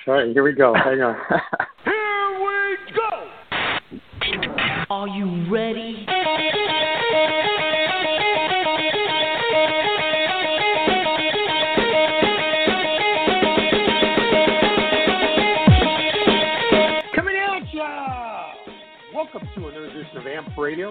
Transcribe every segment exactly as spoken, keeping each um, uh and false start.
All right, here we go. Hang on. Here we go! Are you ready? Coming at ya! Welcome to another edition of A M P Radio,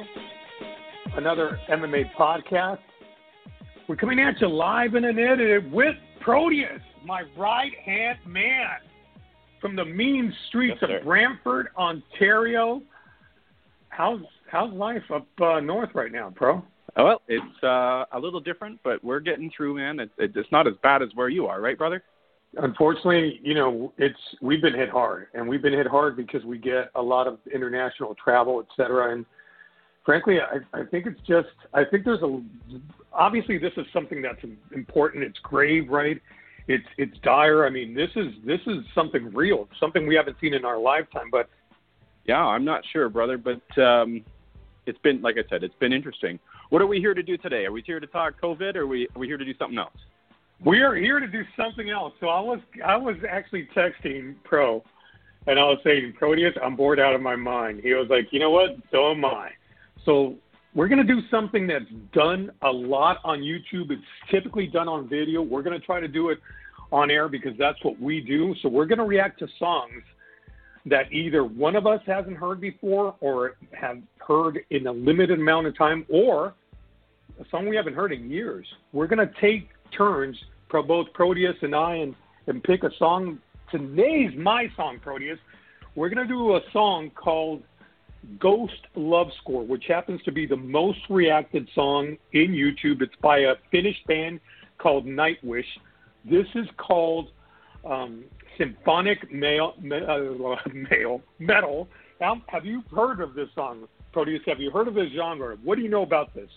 another M M A podcast. We're coming at you live and unedited with Proteus, my right-hand man from the mean streets yes, of Brantford, Ontario. How's how's life up uh, north right now, Pro? Well, it's uh, a little different, but we're getting through, man. It, it, it's not as bad as where you are, right, brother? Unfortunately, you know, it's we've been hit hard, and we've been hit hard because we get a lot of international travel, et cetera. And frankly, I, I think it's just I think there's a obviously this is something that's important. It's grave, right? It's it's dire. I mean, this is this is something real, something we haven't seen in our lifetime. But yeah, I'm not sure, brother, but um, it's been, like I said, it's been interesting. What are we here to do today? Are we here to talk COVID, or are we are we here to do something else? We are here to do something else. So I was I was actually texting Pro, and I was saying, Proteus, I'm bored out of my mind. He was like, you know what? So am I. So we're going to do something that's done a lot on YouTube. It's typically done on video. We're going to try to do it on air because that's what we do. So we're going to react to songs that either one of us hasn't heard before or have heard in a limited amount of time, or a song we haven't heard in years. We're going to take turns, both Proteus and I, and, and pick a song. Today's my song, Proteus. We're going to do a song called Ghost Love Score, which happens to be the most reacted song in YouTube. It's by a Finnish band called Nightwish. This is called um, symphonic male, uh, male metal. Now, have you heard of this song, Proteus? Have you heard of this genre? What do you know about this?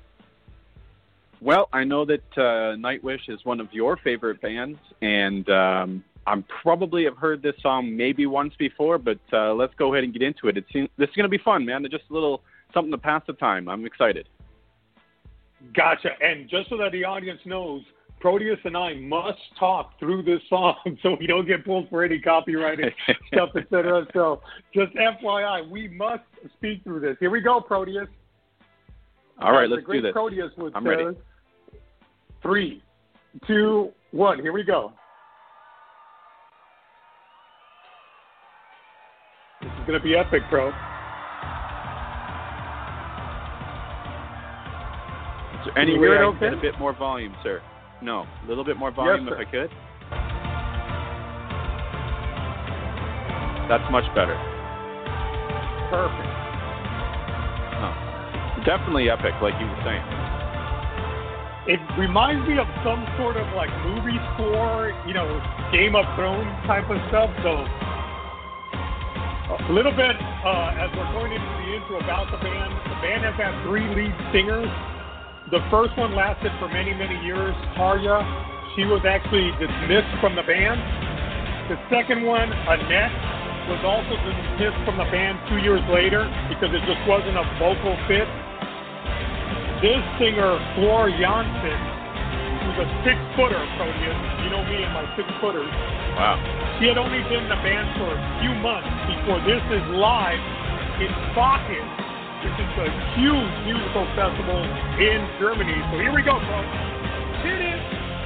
Well, I know that uh, Nightwish is one of your favorite bands, and um, I probably have heard this song maybe once before, but uh, let's go ahead and get into it. It seems, this is going to be fun, man. Just a little something to pass the time. I'm excited. Gotcha. And just so that the audience knows, Proteus and I must talk through this song so we don't get pulled for any copyrighted stuff, et cetera. So just F Y I, we must speak through this. Here we go, Proteus. All right, As let's the great do this. Proteus would I'm say, ready. Three, two, one. Here we go. This is going to be epic, bro. Is there any Can you way hear I it can get okay? a bit more volume, sir? No, a little bit more volume Yes, if I could. That's much better. Perfect. Oh. Definitely epic, like you were saying. It reminds me of some sort of like movie score, you know, Game of Thrones type of stuff. So a little bit uh, as we're going into the intro about the band. The band has had three lead singers. The first one lasted for many, many years, Tarja. She was actually dismissed from the band. The second one, Annette, was also dismissed from the band two years later because it just wasn't a vocal fit. This singer, Floor Jansen, who's a six-footer, Proteus, you know me and my six-footers. Wow. She had only been in the band for a few months before this is live in Wacken, which is a huge musical festival in Germany. So here we go, folks. Hit it!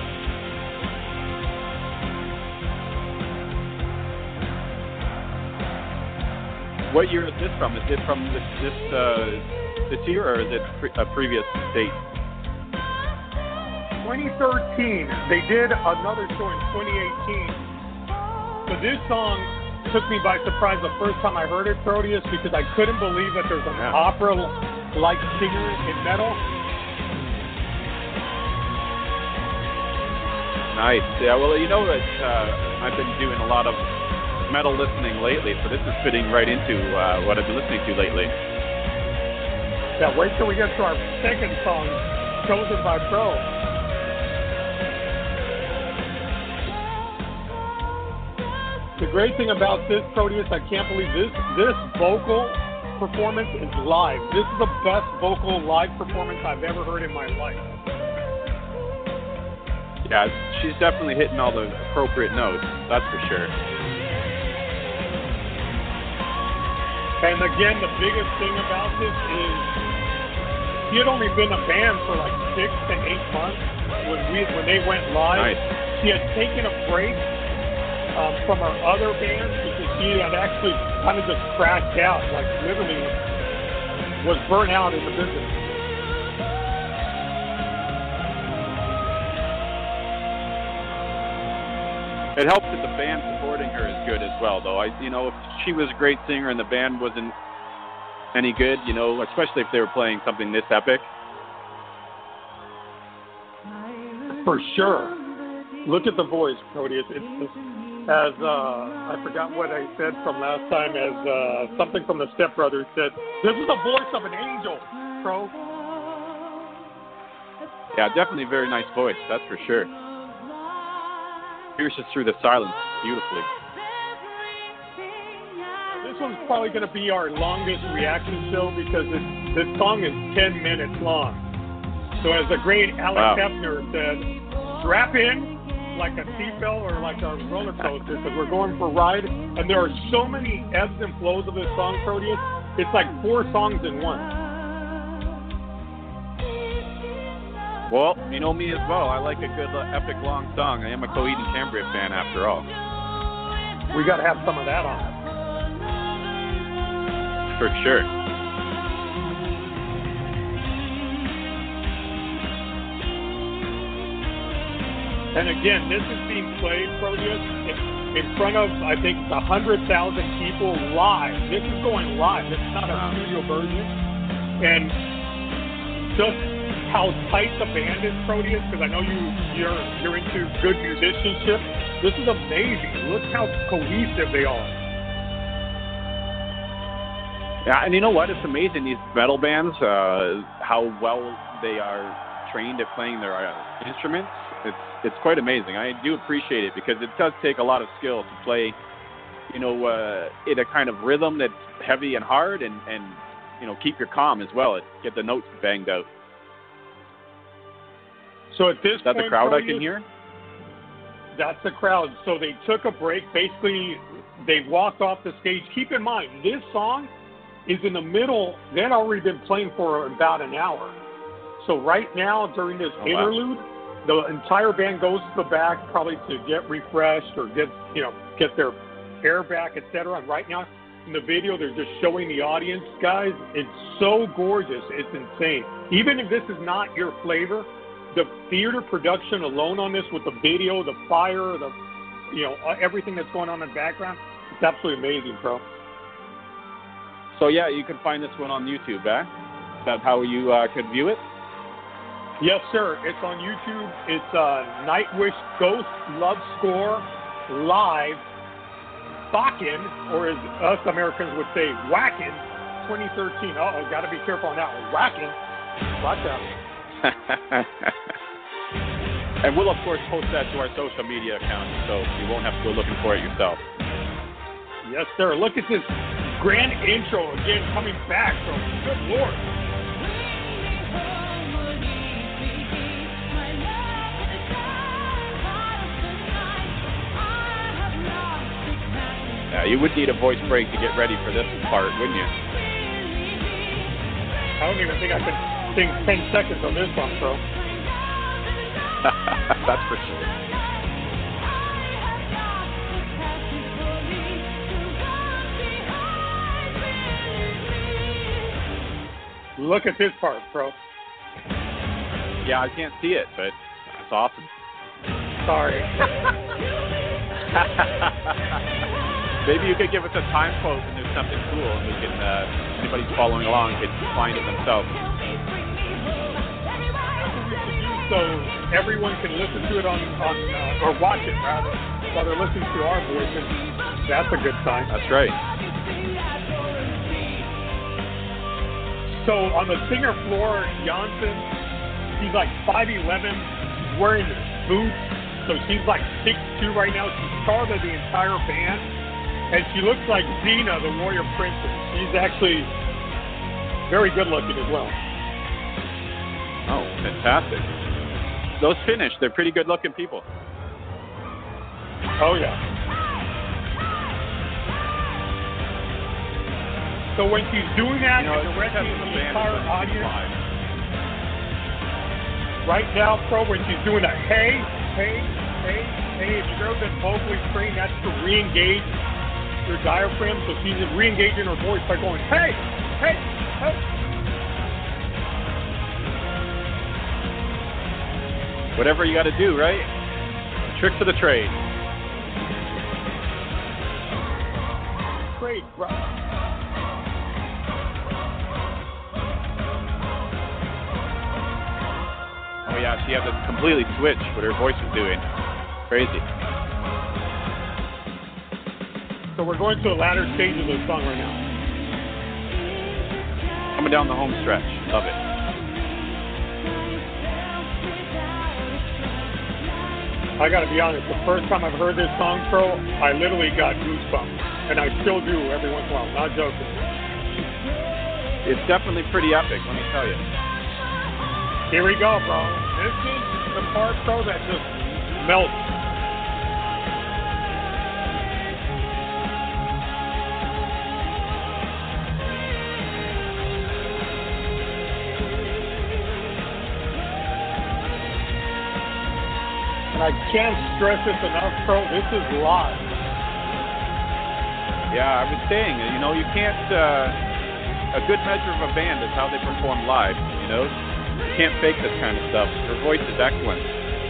What year is this from? Is it from this this, uh, this year, or is it pre- a previous date? twenty thirteen. They did another show in twenty eighteen. So this song took me by surprise the first time I heard it, Proteus, because I couldn't believe that there's an Yeah. opera-like singer in metal. Nice. Yeah, well, you know that uh, I've been doing a lot of metal listening lately, so this is fitting right into uh, what I've been listening to lately. Yeah, wait till we get to our second song, chosen by Pro. The great thing about this, Proteus, I can't believe this, this vocal performance is live. This is the best vocal live performance I've ever heard in my life. Yeah, she's definitely hitting all the appropriate notes, that's for sure. And again, the biggest thing about this is he had only been a band for like six to eight months when we when they went live. Nice. He had taken a break um, from our other bands because he had actually kind of just crashed out, like literally was burnt out in the business. It helps that the band supporting her is good as well, though. I, you know, if she was a great singer and the band wasn't any good, you know, especially if they were playing something this epic. For sure. Look at the voice, Proteus. It's, it's as uh, I forgot what I said from last time. As uh, something from the Step Brothers said, "This is the voice of an angel, Pro." Yeah, definitely a very nice voice. That's for sure. Pierces through the silence beautifully. This one's probably going to be our longest reaction show because it, this song is ten minutes long. So as the great Alex Wow. Hefner said, strap in like a seatbelt or like a roller coaster because we're going for a ride. And there are so many ebbs and flows of this song, Proteus. It's like four songs in one. Well, you know me as well. I like a good uh, epic long song. I am a Coheed and Cambria fan after all. We got to have some of that on it. For sure. And again, this is being played, Proteus, in, in front of, I think, one hundred thousand people live. This is going live. This is not a studio version. And just how tight the band is, Proteus, because I know you, you're, you're into good musicianship. This is amazing. Look how cohesive they are. Yeah, and you know what? It's amazing, these metal bands, uh, how well they are trained at playing their uh, instruments. It's it's quite amazing. I do appreciate it because it does take a lot of skill to play, you know, uh, in a kind of rhythm that's heavy and hard, and, and you know, keep your calm as well. Get the notes banged out. So at this Is that point, the crowd Proteus, I can hear? That's the crowd. So they took a break. Basically, they walked off the stage. Keep in mind, this song is in the middle. They had already been playing for about an hour. So right now, during this Oh, wow. interlude, the entire band goes to the back probably to get refreshed or get, you know, get their air back, et cetera. And right now, in the video, they're just showing the audience, guys. It's so gorgeous. It's insane. Even if this is not your flavor, the theater production alone on this with the video, the fire, the, you know, everything that's going on in the background, it's absolutely amazing, bro. So, yeah, you can find this one on YouTube, eh? Is that how you uh, could view it? Yes, sir. It's on YouTube. It's uh, Nightwish Ghost Love Score Live Bakken, or as us Americans would say, Whackin' twenty thirteen. Uh-oh, got to be careful on that one. Whackin'. Watch out. And we'll, of course, post that to our social media accounts, so you won't have to go looking for it yourself. Yes, sir. Look at this grand intro again coming back. So, good Lord. Yeah, you would need a voice break to get ready for this part, wouldn't you? I don't even think I could sing ten seconds on this one, bro. That's for sure. Look at this part, bro. Yeah, I can't see it, but that's awesome. Sorry. Maybe you could give us a time quote and there's something cool, and we can, uh, anybody following along could find it themselves. So everyone can listen to it on, on uh, or watch it rather, while they're listening to our voices. That's a good sign. That's right. So on the singer floor, Janssen, she's like five eleven, she's wearing boots, so she's like six two right now. She's part of the entire band, and she looks like Xena, the warrior princess. She's actually very good looking as well. Oh, fantastic. Those Finnish, they're pretty good looking people. Oh, yeah. So when she's doing that, You know, and it's directing because the the band entire is audience, live. right now, Pro, when she's doing that, hey, hey, hey, hey, if you've ever been vocally trained, that's to re-engage your diaphragm. So she's re-engaging her voice by going, hey, hey, hey. Whatever you got to do, right? Tricks of the trade. Great, bro. Oh yeah, she had to completely switch what her voice was doing. Crazy. So we're going to the latter stage of the song right now. Coming down the home stretch. Love it. I got to be honest, the first time I've heard this song, Pro, I literally got goosebumps. And I still do every once in a while. Not joking. It's definitely pretty epic, let me tell you. Here we go, bro. This is the part, Pro, that just melts. And I can't stress this enough, Pro. This is live. Yeah, I was saying, you know, you can't, uh, a good measure of a band is how they perform live, you know? You can't fake this kind of stuff. Her voice is excellent.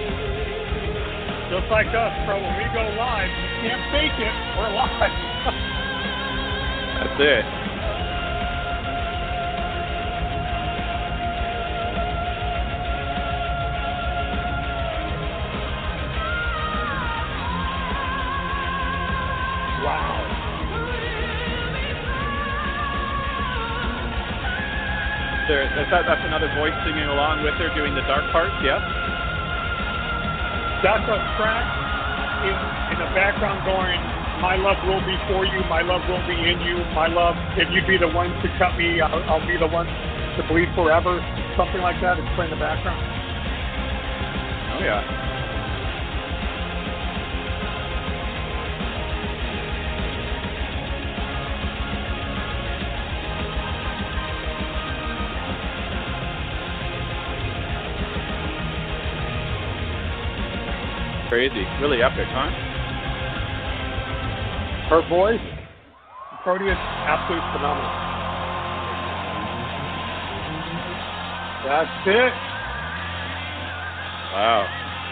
Just like us, Pro, when we go live, you can't fake it. We're live. That's it. Wow. There, that's, that's another voice singing along with her doing the dark parts, yes? That's a track in, in the background going, my love will be for you, my love will be in you, my love, if you be the one to cut me, I'll, I'll be the one to bleed forever. Something like that. It's playing in the background. Oh, yeah. Crazy. Really epic, huh? Her voice, Proteus, absolutely phenomenal. That's it. Wow.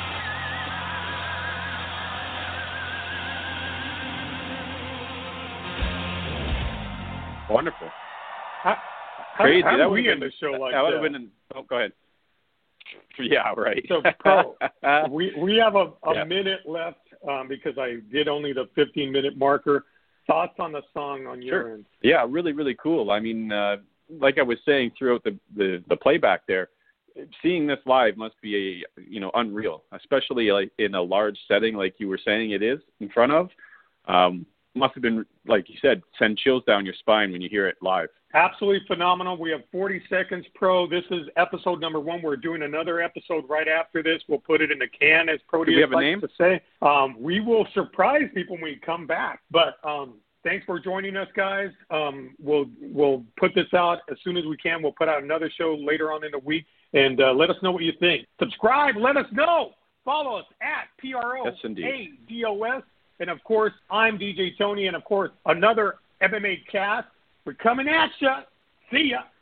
Wonderful. How, Crazy. How, how that would we would end a show like that? would have that? been. An, oh, go ahead. Yeah, right. So, Pro, we we have a, a Yeah. minute left um, because I did only the fifteen minute marker. Thoughts on the song on your Sure. end? Yeah, really, really cool. I mean, uh, like I was saying throughout the, the, the playback there, seeing this live must be a you know unreal, especially like in a large setting like you were saying it is in front of. Um, must have been, like you said, send chills down your spine when you hear it live. Absolutely phenomenal. We have forty seconds, Pro. This is episode number one. We're doing another episode right after this. We'll put it in the can, as Proteus Do we have a likes name? to say. Um, we will surprise people when we come back. But um, thanks for joining us, guys. Um, we'll we'll put this out as soon as we can. We'll put out another show later on in the week, and uh, let us know what you think. Subscribe. Let us know. Follow us at P R O A D O S. And, of course, I'm D J Tony, and, of course, another M M A cast. We're coming at ya. See ya.